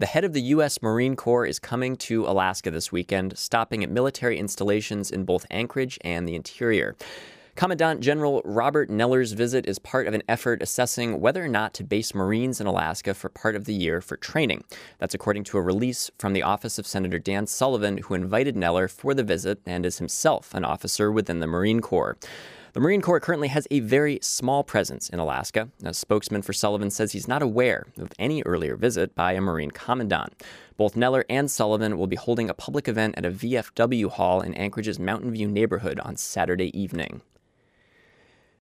The head of the U.S. Marine Corps is coming to Alaska this weekend, stopping at military installations in both Anchorage and the interior. Commandant General Robert Neller's visit is part of an effort assessing whether or not to base Marines in Alaska for part of the year for training. That's according to a release from the office of Senator Dan Sullivan, who invited Neller for the visit and is himself an officer within the Marine Corps. The Marine Corps currently has a very small presence in Alaska. A spokesman for Sullivan says he's not aware of any earlier visit by a Marine commandant. Both Neller and Sullivan will be holding a public event at a VFW hall in Anchorage's Mountain View neighborhood on Saturday evening.